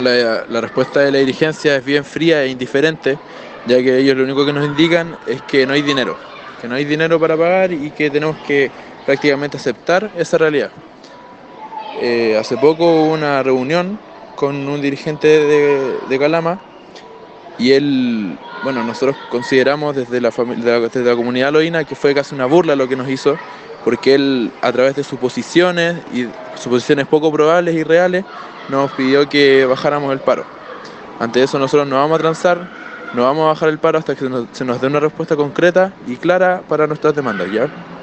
La respuesta de la dirigencia es bien fría e indiferente, ya que ellos lo único que nos indican es que no hay dinero, para pagar y que tenemos que prácticamente aceptar esa realidad. Hace poco hubo una reunión con un dirigente de Calama y él, bueno, nosotros consideramos desde la comunidad loína que fue casi una burla lo que nos hizo, porque él, a través de suposiciones poco probables y reales, nos pidió que bajáramos el paro. Ante eso nosotros no vamos a transar, no vamos a bajar el paro hasta que se nos dé una respuesta concreta y clara para nuestras demandas, ¿ya?